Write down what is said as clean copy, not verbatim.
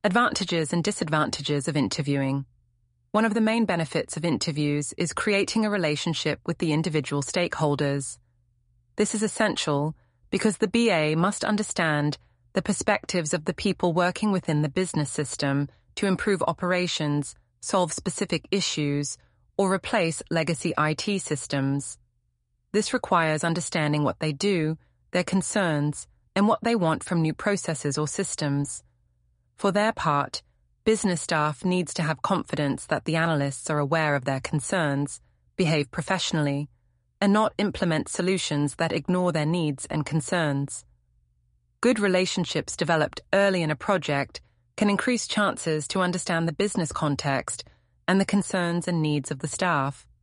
Advantages and disadvantages of interviewing. One of the main benefits of interviews is creating a relationship with the individual stakeholders. This is essential because the BA must understand the perspectives of the people working within the business system to improve operations, solve specific issues, or replace legacy IT systems. This requires understanding what they do, their concerns, and what they want from new processes or systems. For their part, business staff needs to have confidence that the analysts are aware of their concerns, behave professionally, and not implement solutions that ignore their needs and concerns. Good relationships developed early in a project can increase chances to understand the business context and the concerns and needs of the staff.